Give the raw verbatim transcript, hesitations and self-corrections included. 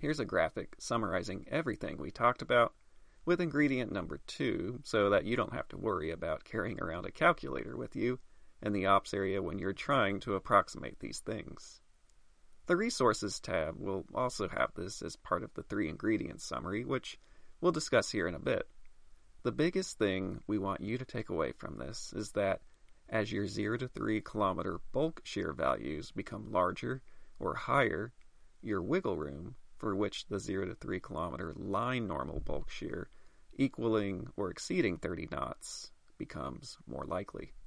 Here's a graphic summarizing everything we talked about with ingredient number two so that you don't have to worry about carrying around a calculator with you in the ops area when you're trying to approximate these things. The Resources tab will also have this as part of the three ingredients summary, which we'll discuss here in a bit. The biggest thing we want you to take away from this is that as your zero to three kilometer bulk shear values become larger or higher, your wiggle room for which the zero to three kilometer line normal bulk shear equaling or exceeding thirty knots becomes more likely.